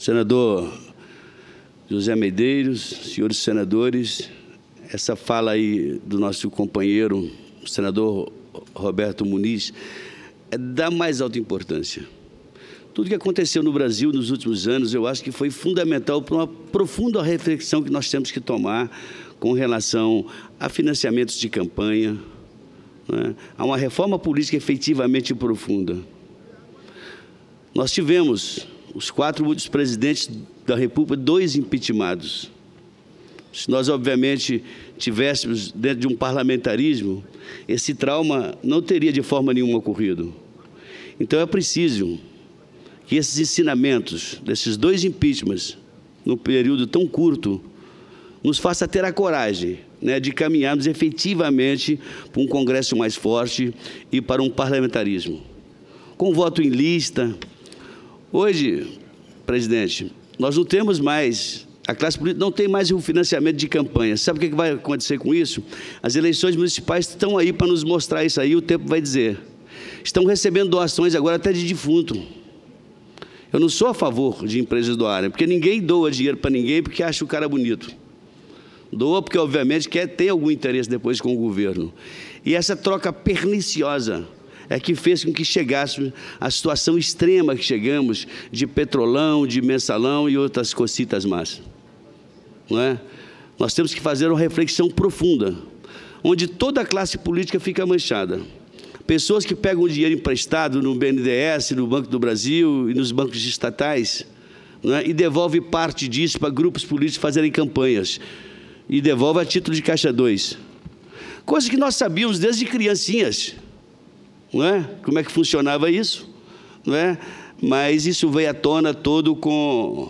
senador José Medeiros, senhores senadores, essa fala aí do nosso companheiro, o senador Roberto Muniz, é da mais alta importância. Tudo que aconteceu no Brasil nos últimos anos, eu acho que foi fundamental para uma profunda reflexão que nós temos que tomar com relação a financiamentos de campanha, né, a uma reforma política efetivamente profunda. Nós tivemos os 4 últimos presidentes da República, 2 impeachmentados. Se nós, obviamente, tivéssemos dentro de um parlamentarismo, esse trauma não teria de forma nenhuma ocorrido. Então, é preciso que esses ensinamentos desses 2 impeachments, num período tão curto, nos faça ter a coragem, né, de caminharmos efetivamente para um Congresso mais forte e para um parlamentarismo. Com voto em lista. Hoje, presidente, nós não temos mais, a classe política não tem mais o financiamento de campanha. Sabe o que vai acontecer com isso? As eleições municipais estão aí para nos mostrar isso aí, o tempo vai dizer. Estão recebendo doações agora até de defunto. Eu não sou a favor de empresas doarem, porque ninguém doa dinheiro para ninguém porque acha o cara bonito. Doa porque, obviamente, tem algum interesse depois com o governo. E essa troca perniciosa é que fez com que chegássemos à situação extrema que chegamos de petrolão, de mensalão e outras cocitas más. Não é? Nós temos que fazer uma reflexão profunda, onde toda a classe política fica manchada. Pessoas que pegam dinheiro emprestado no BNDES, no Banco do Brasil e nos bancos estatais, não é? E devolvem parte disso para grupos políticos fazerem campanhas. E devolve a título de Caixa 2. Coisa que nós sabíamos desde criancinhas. Não é? Como é que funcionava isso? Não é? Mas isso veio à tona todo com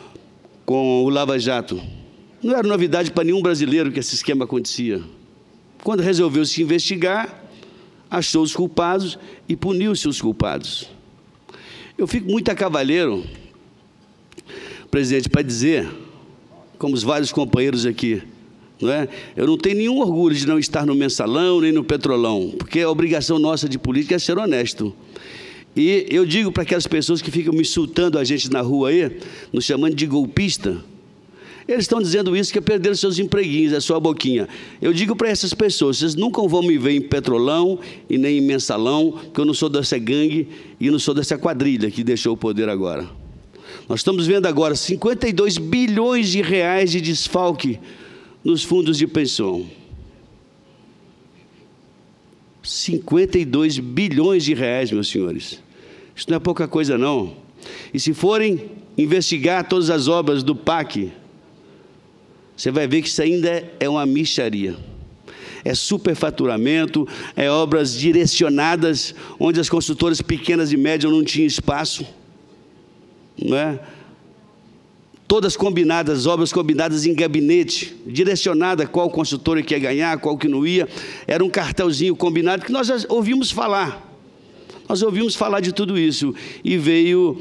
o Lava Jato. Não era novidade para nenhum brasileiro que esse esquema acontecia. Quando resolveu se investigar, achou os culpados e puniu-se os culpados. Eu fico muito a cavaleiro, presidente, para dizer, como os vários companheiros aqui, não é? Eu não tenho nenhum orgulho de não estar no mensalão nem no petrolão, porque a obrigação nossa de política é ser honesto. E eu digo para aquelas pessoas que ficam me insultando a gente na rua aí, nos chamando de golpista, eles estão dizendo isso que perderam seus empreguinhos, a sua boquinha. Eu digo para essas pessoas, vocês nunca vão me ver em petrolão e nem em mensalão, porque eu não sou dessa gangue e não sou dessa quadrilha que deixou o poder agora. Nós estamos vendo agora 52 bilhões de reais de desfalque nos fundos de pensão. 52 bilhões de reais, meus senhores. Isso não é pouca coisa, não. E se forem investigar todas as obras do PAC, você vai ver que isso ainda é uma mixaria. É superfaturamento, é obras direcionadas, onde as construtoras pequenas e médias não tinham espaço. Não é? Todas combinadas, obras combinadas em gabinete, direcionada qual construtora que ia ganhar, qual que não ia. Era um cartelzinho combinado que nós já ouvimos falar. Nós ouvimos falar de tudo isso. E veio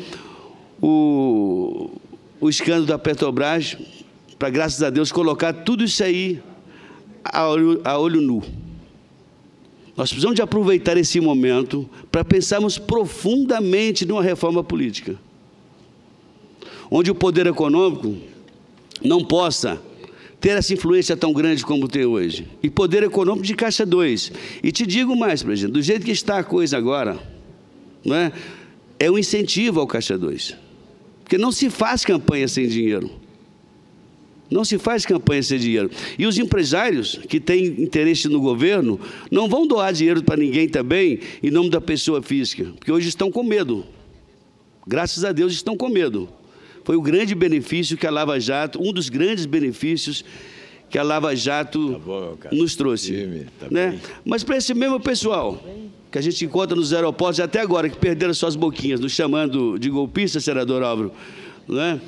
o escândalo da Petrobras, para, graças a Deus, colocar tudo isso aí a olho nu. Nós precisamos de aproveitar esse momento para pensarmos profundamente numa reforma política, onde o poder econômico não possa ter essa influência tão grande como tem hoje. E poder econômico de Caixa 2. E te digo mais, presidente, do jeito que está a coisa agora, não é? É um incentivo ao Caixa 2. Porque não se faz campanha sem dinheiro. Não se faz campanha sem dinheiro. E os empresários que têm interesse no governo não vão doar dinheiro para ninguém também em nome da pessoa física, porque hoje estão com medo. Graças a Deus estão com medo. Foi o grande benefício que a Lava Jato, um dos grandes benefícios que a Lava Jato nos trouxe. Né? Mas para esse mesmo pessoal que a gente encontra nos aeroportos, até agora, que perderam suas boquinhas, nos chamando de golpista, senador Álvaro, né?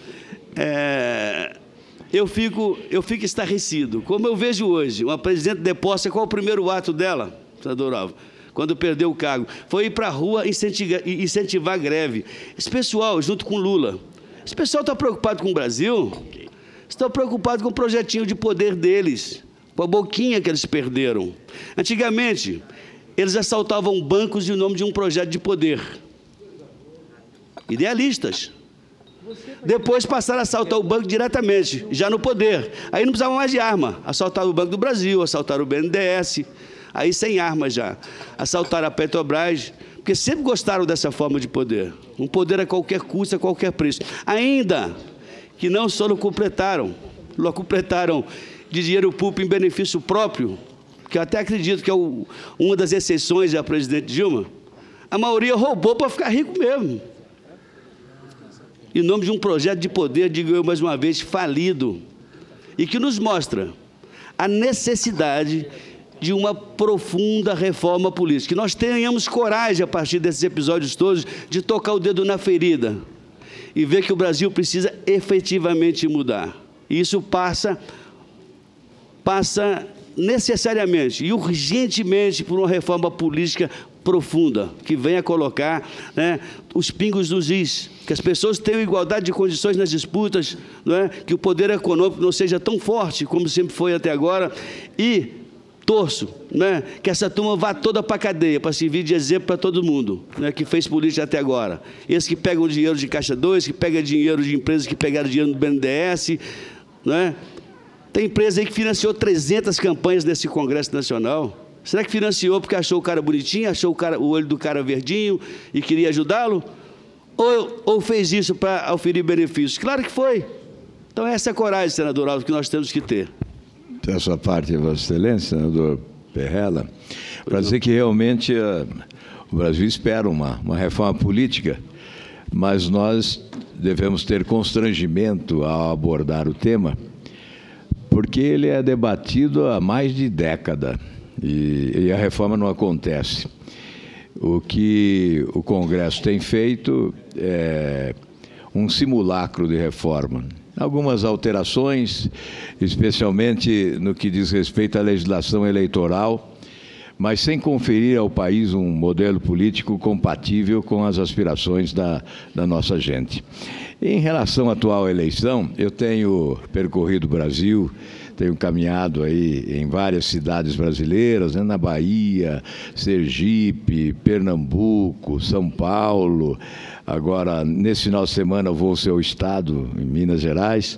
Eu fico estarrecido. Como eu vejo hoje, uma presidente deposta, qual o primeiro ato dela, senador Álvaro? Quando perdeu o cargo, foi ir para a rua incentivar a greve. Esse pessoal, junto com Lula, esse pessoal está preocupado com o Brasil, estão preocupados com o projetinho de poder deles, com a boquinha que eles perderam. Antigamente, eles assaltavam bancos em nome de um projeto de poder. Idealistas. Depois passaram a assaltar o banco diretamente, já no poder. Aí não precisava mais de arma. Assaltaram o Banco do Brasil, assaltaram o BNDES, aí sem arma já. Assaltaram a Petrobras, porque sempre gostaram dessa forma de poder. Um poder a qualquer custo, a qualquer preço. Ainda que não só completaram de dinheiro público em benefício próprio, que eu até acredito que é uma das exceções à presidente Dilma, a maioria roubou para ficar rico mesmo. Em nome de um projeto de poder, digo eu mais uma vez, falido, e que nos mostra a necessidade de uma profunda reforma política. Que nós tenhamos coragem, a partir desses episódios todos, de tocar o dedo na ferida e ver que o Brasil precisa efetivamente mudar. E isso passa necessariamente e urgentemente por uma reforma política profunda, que venha colocar, né, os pingos nos is, que as pessoas tenham igualdade de condições nas disputas, não é? Que o poder econômico não seja tão forte como sempre foi até agora, e torço, né, que essa turma vá toda para a cadeia, para servir de exemplo para todo mundo, né, que fez política até agora. Esses que pegam dinheiro de Caixa 2, que pegam dinheiro de empresas que pegaram dinheiro do BNDES, né? Tem empresa aí que financiou 300 campanhas nesse Congresso Nacional. Será que financiou porque achou o cara bonitinho, achou o olho do cara verdinho e queria ajudá-lo? Ou fez isso para auferir benefícios? Claro que foi. Então, essa é a coragem, senador Alves, que nós temos que ter. Essa parte, Vossa Excelência, senador Perrella, para dizer que realmente o Brasil espera uma reforma política, mas nós devemos ter constrangimento ao abordar o tema, porque ele é debatido há mais de década. E a reforma não acontece. O que o Congresso tem feito é um simulacro de reforma. Algumas alterações, especialmente no que diz respeito à legislação eleitoral, mas sem conferir ao país um modelo político compatível com as aspirações da nossa gente. Em relação à atual eleição, eu tenho percorrido o Brasil, tenho caminhado aí em várias cidades brasileiras, né, na Bahia, Sergipe, Pernambuco, São Paulo. Agora, nesse final de semana, eu vou ao seu estado, em Minas Gerais,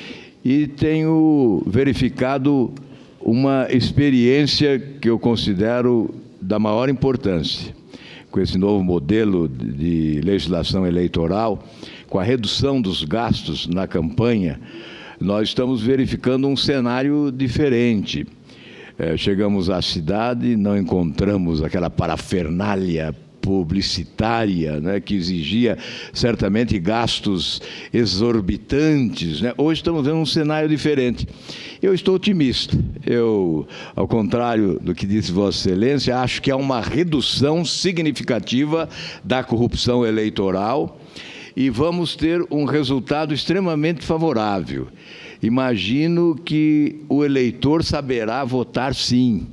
e tenho verificado uma experiência que eu considero da maior importância. Com esse novo modelo de legislação eleitoral, com a redução dos gastos na campanha, nós estamos verificando um cenário diferente. Chegamos à cidade, não encontramos aquela parafernália publicitária, né, que exigia certamente gastos exorbitantes, né? Hoje estamos vendo um cenário diferente. Eu estou otimista. Eu, ao contrário do que disse Vossa Excelência, acho que há uma redução significativa da corrupção eleitoral e vamos ter um resultado extremamente favorável. Imagino que o eleitor saberá votar sim,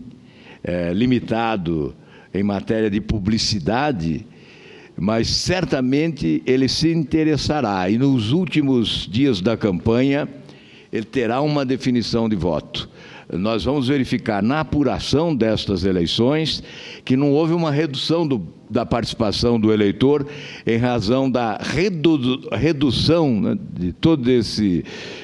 limitado em matéria de publicidade, mas certamente ele se interessará e nos últimos dias da campanha ele terá uma definição de voto. Nós vamos verificar na apuração destas eleições que não houve uma redução da participação do eleitor em razão da redução, né, de todo esse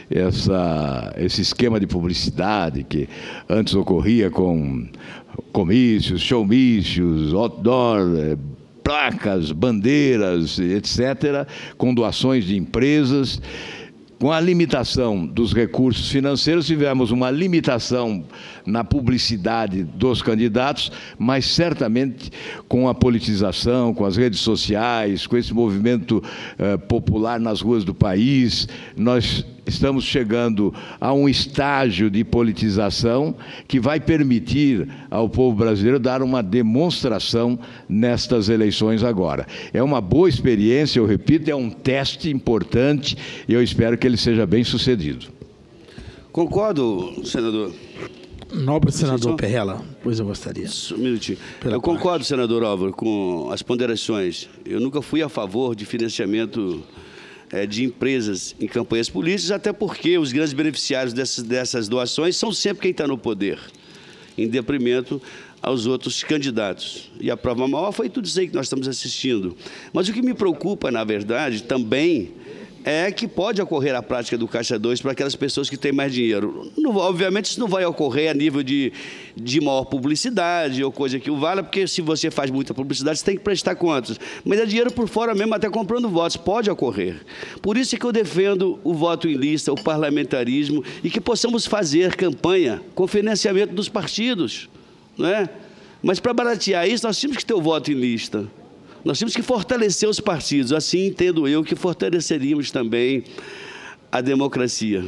esquema de publicidade que antes ocorria com comícios, showmícios, outdoor, placas, bandeiras, etc., com doações de empresas. Com a limitação dos recursos financeiros, tivemos uma limitação na publicidade dos candidatos, mas certamente com a politização, com as redes sociais, com esse movimento popular nas ruas do país, nós estamos chegando a um estágio de politização que vai permitir ao povo brasileiro dar uma demonstração nestas eleições agora. É uma boa experiência, eu repito, é um teste importante e eu espero que ele seja bem sucedido. Concordo, senador. Nobre senador Perrella, pois eu gostaria. Um minutinho. Eu concordo, senador Álvaro, com as ponderações. Eu nunca fui a favor de financiamento de empresas em campanhas políticas, até porque os grandes beneficiários dessas doações são sempre quem está no poder, em detrimento aos outros candidatos. E a prova maior foi tudo isso aí que nós estamos assistindo. Mas o que me preocupa, na verdade, também é que pode ocorrer a prática do Caixa 2 para aquelas pessoas que têm mais dinheiro. Obviamente, isso não vai ocorrer a nível de maior publicidade ou coisa que o valha, porque se você faz muita publicidade, você tem que prestar contas. Mas é dinheiro por fora mesmo, até comprando votos, pode ocorrer. Por isso é que eu defendo o voto em lista, o parlamentarismo, e que possamos fazer campanha com financiamento dos partidos, não é? Mas para baratear isso, nós temos que ter o voto em lista. Nós temos que fortalecer os partidos. Assim, entendo eu, que fortaleceríamos também a democracia.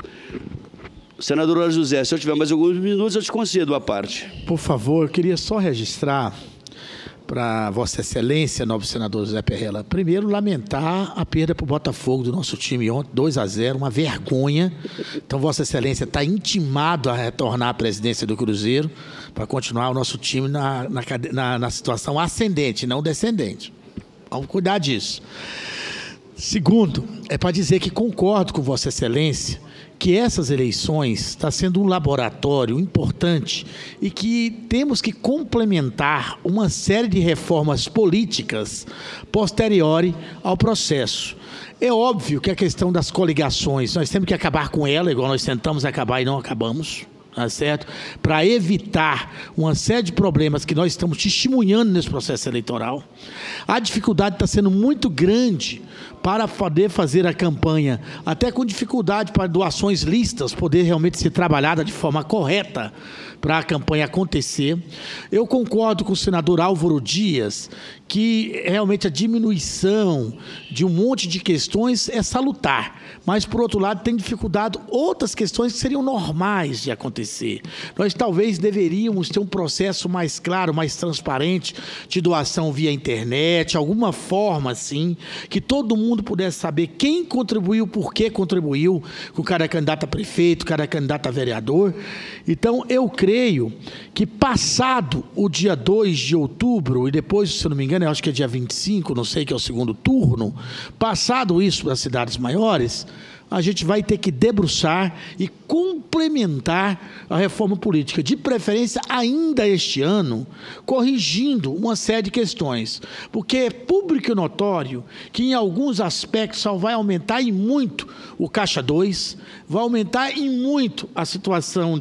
Senador Auro José, se eu tiver mais alguns minutos, eu te concedo a parte. Por favor, eu queria só registrar para Vossa Excelência, nobre senador José Perrella, primeiro lamentar a perda para o Botafogo do nosso time ontem, 2-0, uma vergonha. Então, Vossa Excelência está intimado a retornar à presidência do Cruzeiro para continuar o nosso time na situação ascendente, não descendente. Vamos cuidar disso. Segundo, é para dizer que concordo com Vossa Excelência que essas eleições estão sendo um laboratório importante e que temos que complementar uma série de reformas políticas posteriori ao processo. É óbvio que a questão das coligações, nós temos que acabar com ela, igual nós tentamos acabar e não acabamos, tá certo? Para evitar uma série de problemas que nós estamos testemunhando nesse processo eleitoral. A dificuldade está sendo muito grande para poder fazer a campanha, até com dificuldade para doações lícitas poder realmente ser trabalhada de forma correta para a campanha acontecer. Eu concordo com o senador Álvaro Dias que realmente a diminuição de um monte de questões é salutar, mas, por outro lado, tem dificuldade outras questões que seriam normais de acontecer. Nós talvez deveríamos ter um processo mais claro, mais transparente, de doação via internet, alguma forma assim, que todo mundo pudesse saber quem contribuiu, por que contribuiu, com cada candidato a prefeito, cada candidato a vereador. Então, eu creio que passado o dia 2 de outubro, e depois, se eu não me engano, eu acho que é dia 25, não sei, que é o segundo turno, passado isso para as cidades maiores, a gente vai ter que debruçar e complementar a reforma política, de preferência ainda este ano, corrigindo uma série de questões, porque é público e notório que em alguns aspectos só vai aumentar em muito o Caixa 2, vai aumentar em muito a situação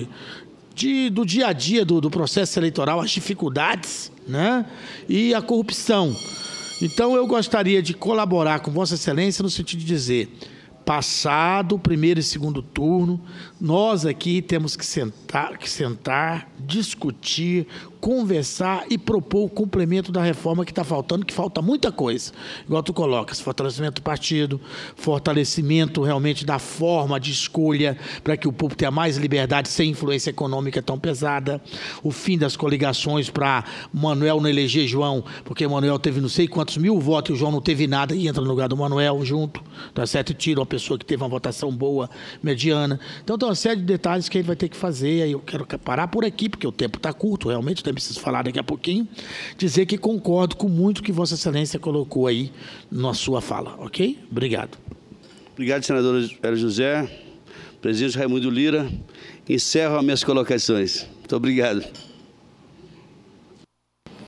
do dia a dia do processo eleitoral, as dificuldades, né? E a corrupção. Então, eu gostaria de colaborar com Vossa Excelência no sentido de dizer, passado o primeiro e segundo turno, nós aqui temos que sentar, discutir, conversar e propor o complemento da reforma que está faltando, que falta muita coisa. Igual tu colocas, fortalecimento do partido, fortalecimento realmente da forma de escolha para que o povo tenha mais liberdade sem influência econômica tão pesada, o fim das coligações para Manuel não eleger João, porque Manuel teve não sei quantos mil votos e o João não teve nada e entra no lugar do Manuel junto, tá certo? E tira uma pessoa que teve uma votação boa, mediana. Então, tem uma série de detalhes que a gente vai ter que fazer. Aí eu quero parar por aqui, porque o tempo está curto, realmente, nem preciso falar daqui a pouquinho. Dizer que concordo com muito que Vossa Excelência colocou aí na sua fala, ok? Obrigado. Obrigado, senador Auro José. Presidente Raimundo Lira, encerro as minhas colocações. Muito obrigado.